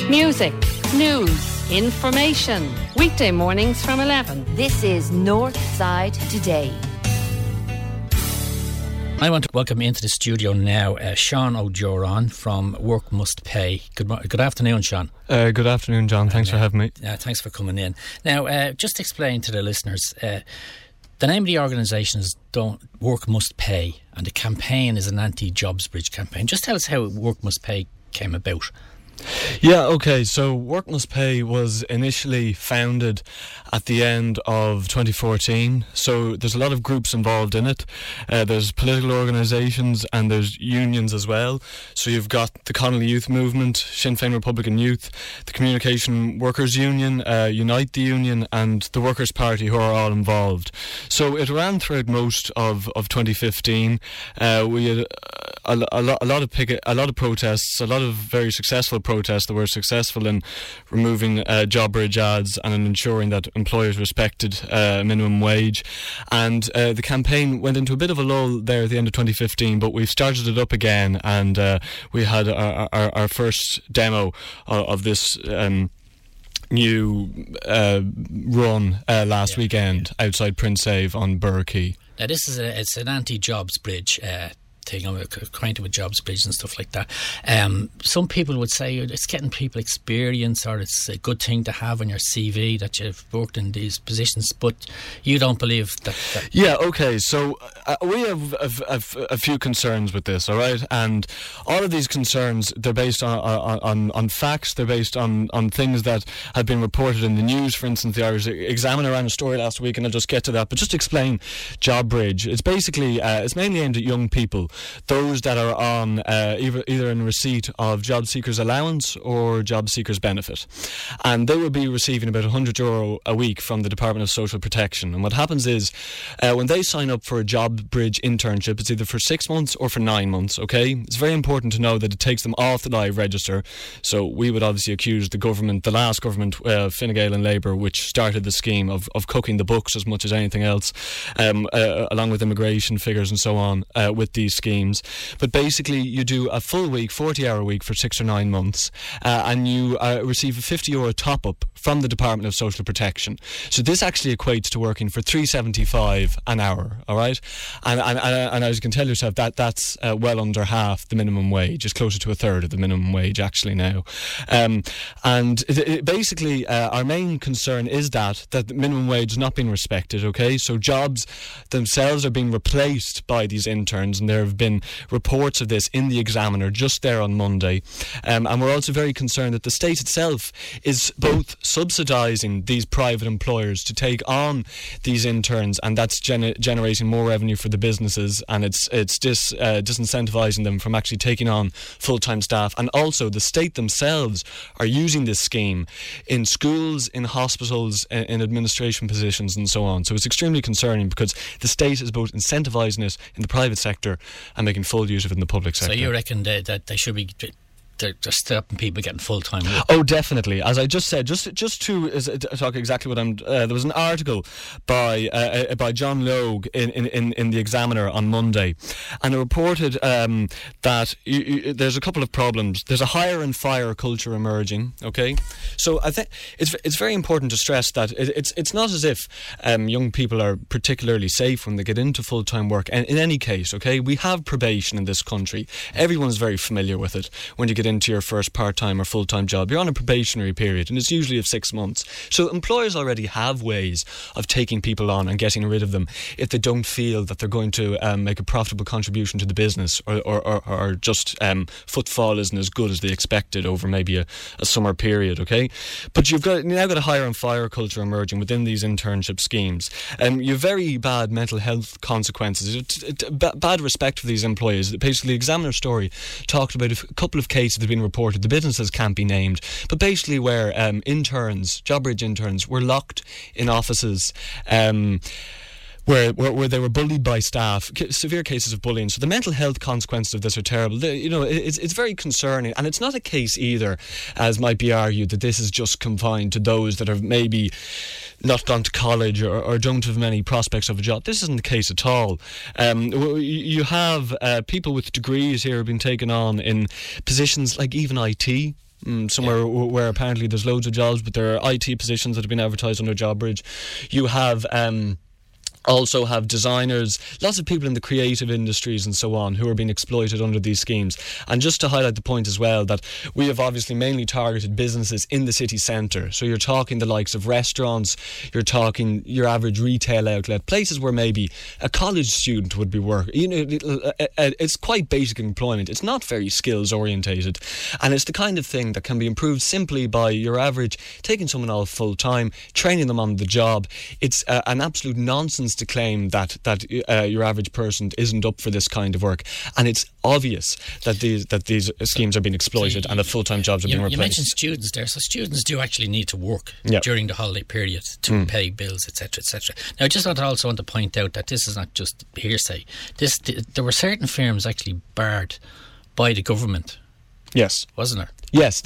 Music, news, information. Weekday mornings from 11. This is North Side Today. I want to welcome into the studio now Sean O'Joran from Work Must Pay. Good afternoon, Sean. Good afternoon, John. Thanks for having me. Thanks for coming in. Now, just explain to the listeners, the name of the organisation is Work Must Pay, and the campaign is an anti-Jobs Bridge campaign. Just tell us how Work Must Pay came about. Yeah, okay, so Work Must Pay was initially founded at the end of 2014, so there's a lot of groups involved in it. There's political organisations and there's unions as well. So you've got the Connolly Youth Movement, Sinn Féin Republican Youth, the Communication Workers Union, Unite the Union and the Workers' Party, who are all involved. So it ran throughout most of 2015. We had a lot of protests, a lot of very successful protests that were successful in removing job bridge ads and in ensuring that employers respected minimum wage. And the campaign went into a bit of a lull there at the end of 2015, but we've started it up again, and we had our first demo of this new run last weekend outside Prince Ave on Burr Quay. Now this is it's an anti-Jobs Bridge thing. I'm acquainted with Jobs Bridge and stuff like that. Some people would say it's getting people experience, or it's a good thing to have on your CV that you've worked in these positions, but you don't believe that. Yeah, okay, so we have a few concerns with this, all right? And all of these concerns, they're based on facts, they're based on things that have been reported in the news. For instance, the Irish Examiner ran a story last week, and I'll just get to that, but just explain Job Bridge. It's basically, it's mainly aimed at young people, those that are on either in receipt of job seekers allowance or job seekers benefit, and they will be receiving about €100 a week from the Department of Social Protection. And what happens is when they sign up for a Job Bridge internship, it's either for 6 months or for 9 months. Okay, it's very important to know that it takes them off the live register. So we would obviously accuse the government, the last government, Fine Gael and Labour, which started the scheme of cooking the books as much as anything else, along with immigration figures and so on, with these schemes. But basically you do a full week, 40-hour week for 6 or 9 months, and you receive a €50 top up from the Department of Social Protection. So this actually equates to working for $3.75 an hour, all right? And as you can tell yourself, that's well under half the minimum wage. It's closer to a third of the minimum wage actually now. Basically our main concern is that the minimum wage is not being respected, okay? So jobs themselves are being replaced by these interns, and there have been reports of this in the Examiner just there on Monday. And we're also very concerned that the state itself is both subsidising these private employers to take on these interns, and that's generating more revenue for the businesses, and it's disincentivising them from actually taking on full-time staff. And also the state themselves are using this scheme in schools, in hospitals, in administration positions and so on. So it's extremely concerning because the state is both incentivising it in the private sector and making full use of it in the public sector. So you reckon that they should be... They're stopping people getting full-time work? Oh, definitely. As I just said, just to talk exactly what I'm... there was an article by John Logue in the Examiner on Monday, and it reported that there's a couple of problems. There's a hire and fire culture emerging, okay? So I think it's very important to stress that it's not as if young people are particularly safe when they get into full-time work. And in any case, okay, we have probation in this country. Everyone's very familiar with it. When you get into your first part-time or full-time job, you're on a probationary period, and it's usually of 6 months. So employers already have ways of taking people on and getting rid of them if they don't feel that they're going to make a profitable contribution to the business, or just footfall isn't as good as they expected over maybe a summer period, okay? But you've now got a hire and fire culture emerging within these internship schemes. You've very bad mental health consequences, bad respect for these employees. Basically, the Examiner story talked about a couple of cases that have been reported. The businesses can't be named, but basically where interns, Job Bridge interns, were locked in offices where they were bullied by staff, severe cases of bullying. So the mental health consequences of this are terrible. It's very concerning, and it's not a case either, as might be argued, that this is just confined to those that have maybe not gone to college or don't have many prospects of a job. This isn't the case at all. You have people with degrees here who have been taken on in positions like even IT, somewhere where apparently there's loads of jobs, but there are IT positions that have been advertised under JobBridge. You have also have designers, lots of people in the creative industries and so on who are being exploited under these schemes. And just to highlight the point as well, that we have obviously mainly targeted businesses in the city centre. So you're talking the likes of restaurants, you're talking your average retail outlet, places where maybe a college student would be working. You know, it's quite basic employment. It's not very skills orientated, and it's the kind of thing that can be improved simply by your average taking someone off full time, training them on the job. It's an absolute nonsense to claim that your average person isn't up for this kind of work, and it's obvious that these schemes are being exploited and that full-time jobs are being replaced. You mentioned students there, so students do actually need to work during the holiday period to pay bills, etc., etc. Now, I just also want to point out that this is not just hearsay. There were certain firms actually barred by the government. Yes, wasn't there? Yes,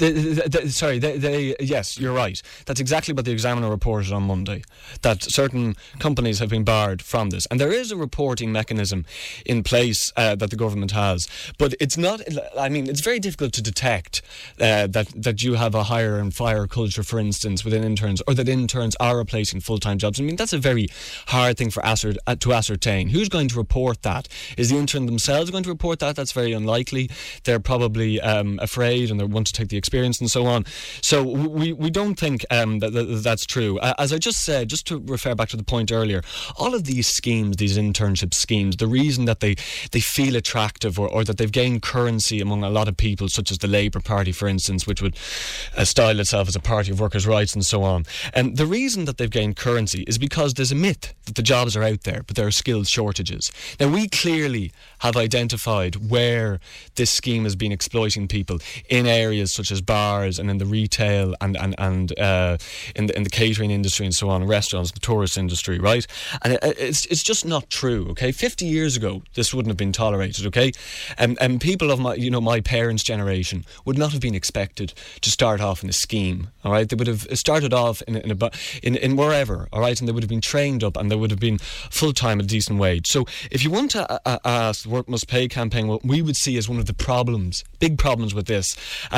yes, you're right. That's exactly what the Examiner reported on Monday, that certain companies have been barred from this. And there is a reporting mechanism in place that the government has. But it's not, I mean, it's very difficult to detect that you have a hire and fire culture, for instance, within interns, or that interns are replacing full-time jobs. I mean, that's a very hard thing to ascertain. Who's going to report that? Is the intern themselves going to report that? That's very unlikely. They're probably afraid and they want to take the experience and so on. So we don't think that's true. As I just said, just to refer back to the point earlier, all of these schemes, these internship schemes, the reason that they feel attractive or that they've gained currency among a lot of people, such as the Labour Party, for instance, which would style itself as a party of workers' rights and so on. And the reason that they've gained currency is because there's a myth that the jobs are out there, but there are skills shortages. Now, we clearly have identified where this scheme has been exploiting people in areas such as bars and in the retail and in the catering industry and so on, restaurants, the tourist industry, right? And it's just not true, okay? 50 years ago, this wouldn't have been tolerated, okay? And people of my parents' generation would not have been expected to start off in a scheme, all right? They would have started off in wherever, all right? And they would have been trained up and they would have been full-time at a decent wage. So if you want to ask the Work Must Pay campaign, what we would see as one of the problems, big problems with this,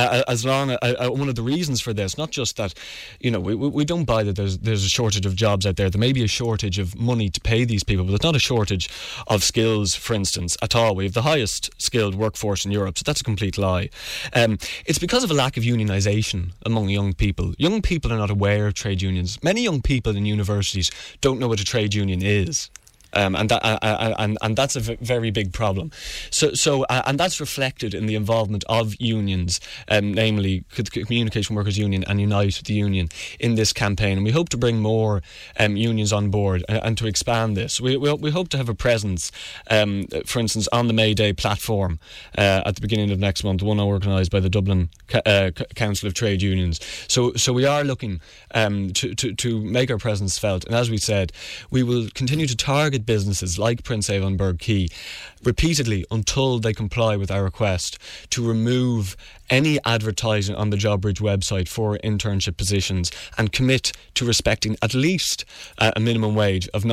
one of the reasons for this, not just that, we don't buy that there's a shortage of jobs out there. There may be a shortage of money to pay these people, but there's not a shortage of skills, for instance, at all. We have the highest skilled workforce in Europe, so that's a complete lie. It's because of a lack of unionisation among young people. Young people are not aware of trade unions. Many young people in universities don't know what a trade union is. And that's a very big problem. So and that's reflected in the involvement of unions, namely the Communication Workers Union and Unite the Union, in this campaign. And we hope to bring more unions on board and to expand this. We hope to have a presence, for instance, on the May Day platform at the beginning of next month, the one organised by the Dublin Council of Trade Unions. So we are looking to make our presence felt. And as we said, we will continue to target businesses like Prince Avon Burgh Quay repeatedly until they comply with our request to remove any advertising on the JobBridge website for internship positions and commit to respecting at least a minimum wage of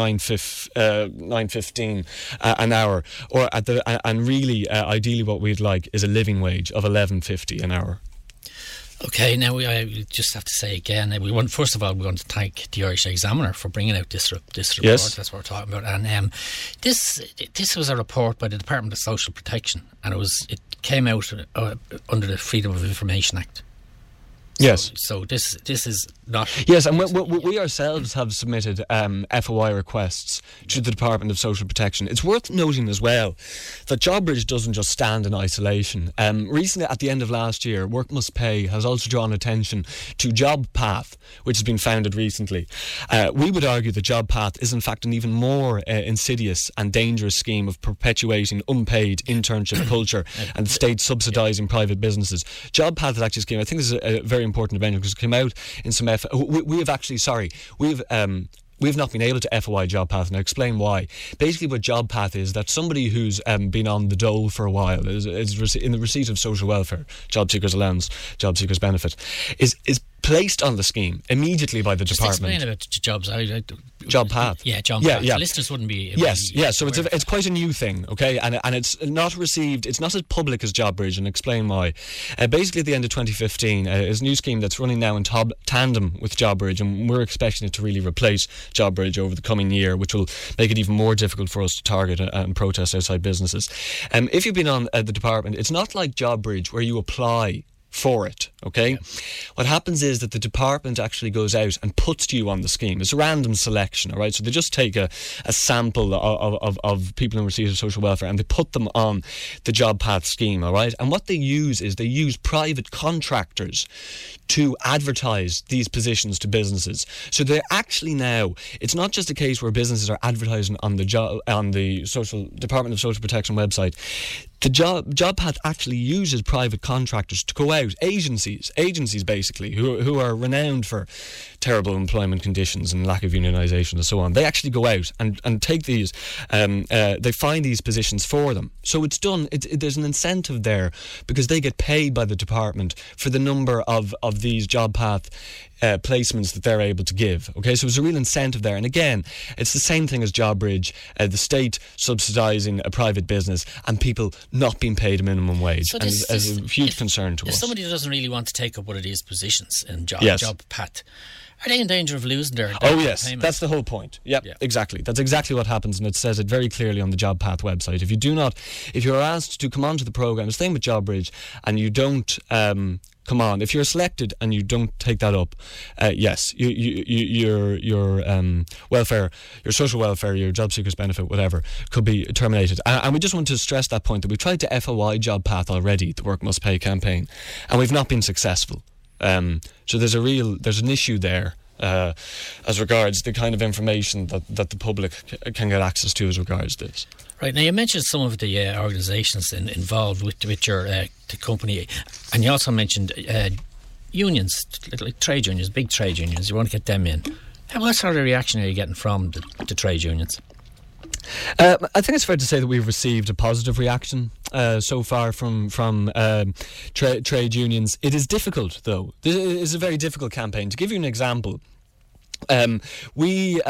$9.15 an hour, or ideally what we'd like is a living wage of $11.50 an hour. Okay, now I just have to say again, first of all, we want to thank the Irish Examiner for bringing out this report. Yes. That's what we're talking about. And this was a report by the Department of Social Protection, and it came out under the Freedom of Information Act. Yes. So this is not... Yes, and we ourselves have submitted FOI requests to the Department of Social Protection. It's worth noting as well that JobBridge doesn't just stand in isolation. Recently, at the end of last year, Work Must Pay has also drawn attention to JobPath, which has been founded recently. We would argue that JobPath is in fact an even more insidious and dangerous scheme of perpetuating unpaid internship culture and the state subsidising private businesses. JobPath is actually a scheme, I think this is a very important event because it came out in some we've not been able to FOI JobPath, and I'll explain why. Basically what JobPath is, that somebody who's been on the dole for a while, is in the receipt of social welfare, job seekers allowance, job seekers benefit, is placed on the scheme immediately by the department. Explain about jobs. Job Path. Yeah, Job Path. Yeah. Listeners wouldn't be. So it's quite a new thing, okay, and it's not received. It's not as public as JobBridge, and explain why. Basically, at the end of 2015, is a new scheme that's running now in tandem with JobBridge, and we're expecting it to really replace JobBridge over the coming year, which will make it even more difficult for us to target and protest outside businesses. If you've been on the department, it's not like JobBridge where you apply for it, okay? Yeah. What happens is that the department actually goes out and puts you on the scheme. It's a random selection, all right? So they just take a sample of people in receipt of social welfare and they put them on the Job Path scheme, all right? And what they use is they use private contractors to advertise these positions to businesses. So they're actually now, it's not just a case where businesses are advertising on the Department of Social Protection website. The Job Path actually uses private contractors to go out, agencies basically, who are renowned for terrible employment conditions and lack of unionisation and so on. They actually go out and take these, they find these positions for them. So it's done, there's an incentive there because they get paid by the department for the number of these Job Path placements that they're able to give. Okay, so there's a real incentive there. And again, it's the same thing as JobBridge, the state subsidising a private business and people not being paid a minimum wage. So and it's a huge concern to us. If somebody doesn't really want to take up one of these positions in Job Path, are they in danger of losing their yes, payment? That's the whole point. Yep, exactly. That's exactly what happens, and it says it very clearly on the Job Path website. If you're asked to come onto the programme, it's the same with JobBridge, and you don't come on, if you're selected and you don't take that up, yes, your welfare, your social welfare, your job seekers benefit, whatever, could be terminated. And we just want to stress that point, that we've tried to FOI Job Path already, the Work Must Pay campaign, and we've not been successful. So there's an issue there as regards the kind of information that the public can get access to as regards this. Right, now you mentioned some of the organisations involved with your the company, and you also mentioned unions, like trade unions, big trade unions. You want to get them in. What sort of reaction are you getting from the trade unions? I think it's fair to say that we've received a positive reaction so far from trade unions. It is difficult, though. This is a very difficult campaign. To give you an example, we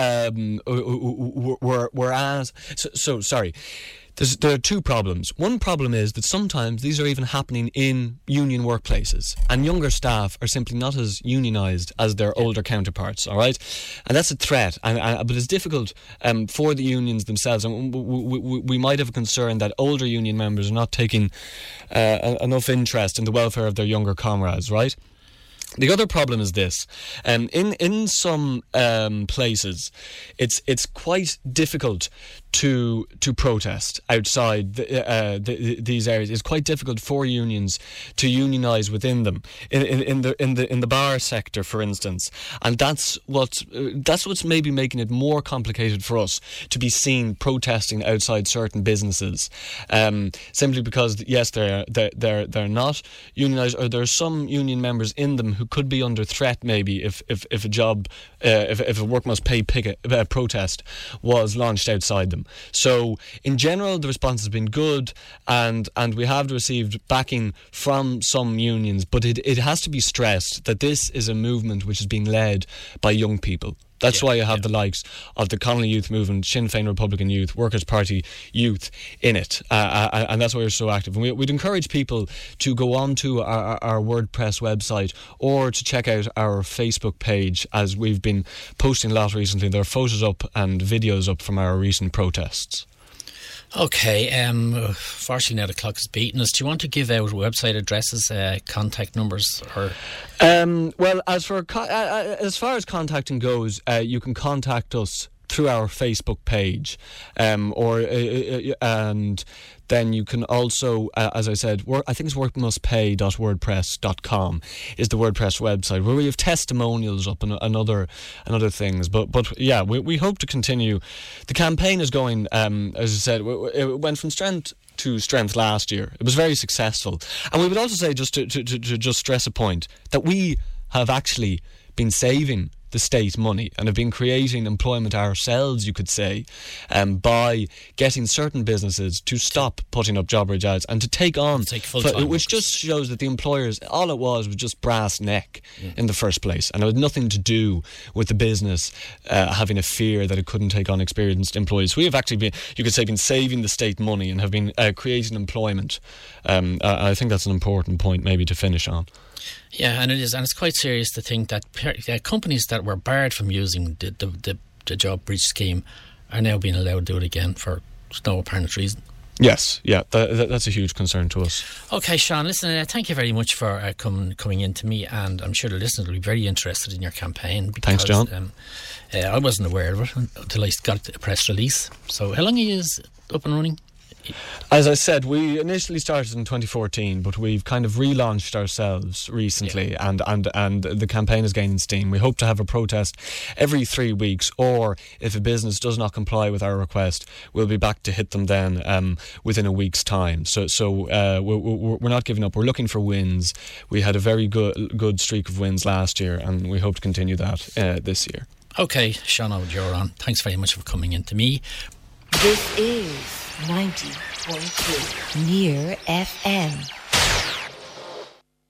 were asked. Sorry. There are two problems. One problem is that sometimes these are even happening in union workplaces, and younger staff are simply not as unionised as their older counterparts, all right? And that's a threat, but it's difficult for the unions themselves, and we might have a concern that older union members are not taking enough interest in the welfare of their younger comrades, right? The other problem is this: in some places, it's quite difficult to protest outside these areas. It's quite difficult for unions to unionise within them. In the bar sector, for instance, and that's what's maybe making it more complicated for us to be seen protesting outside certain businesses, simply because yes, they're not unionised, or there are some union members in them who could be under threat maybe if a Work Must Pay protest was launched outside them. So in general the response has been good, and we have received backing from some unions, but it has to be stressed that this is a movement which is being led by young people. That's why you have the likes of the Connolly Youth Movement, Sinn Féin Republican Youth, Workers' Party Youth in it. And that's why we're so active. And we'd encourage people to go on to our WordPress website or to check out our Facebook page, as we've been posting a lot recently. There are photos up and videos up from our recent protests. Okay, fortunately now the clock is beating us. Do you want to give out website addresses, contact numbers, or? Well, as far as contacting goes, you can contact us through our Facebook page, and then you can also, as I said, I think it's workmustpay.wordpress.com is the WordPress website, where we have testimonials up and other things. But yeah, we hope to continue. The campaign is going, as I said, it went from strength to strength last year. It was very successful. And we would also say, just to just stress a point, that we have actually been saving the state money and have been creating employment ourselves, you could say, by getting certain businesses to stop putting up JobBridge ads and to take on, which just shows that the employers, all it was just brass neck in the first place, and it had nothing to do with the business having a fear that it couldn't take on experienced employees. We have actually been, you could say, been saving the state money and have been creating employment. I think that's an important point maybe to finish on. Yeah, and it is, and it's quite serious to think that companies that were barred from using the JobBridge scheme are now being allowed to do it again for no apparent reason. Yes, yeah, that's a huge concern to us. Okay, Sean, listen, thank you very much for coming in to me, and I'm sure the listeners will be very interested in your campaign. Because, thanks, John. I wasn't aware of it until I got a press release. So how long are you up and running? As I said, we initially started in 2014, but we've kind of relaunched ourselves recently, and the campaign is gaining steam. We hope to have a protest every 3 weeks, or if a business does not comply with our request, we'll be back to hit them then within a week's time. So we're not giving up. We're looking for wins. We had a very good streak of wins last year, and we hope to continue that this year. Okay, Sean O'Doran, thanks very much for coming in to me. This is 90.3 Near FM.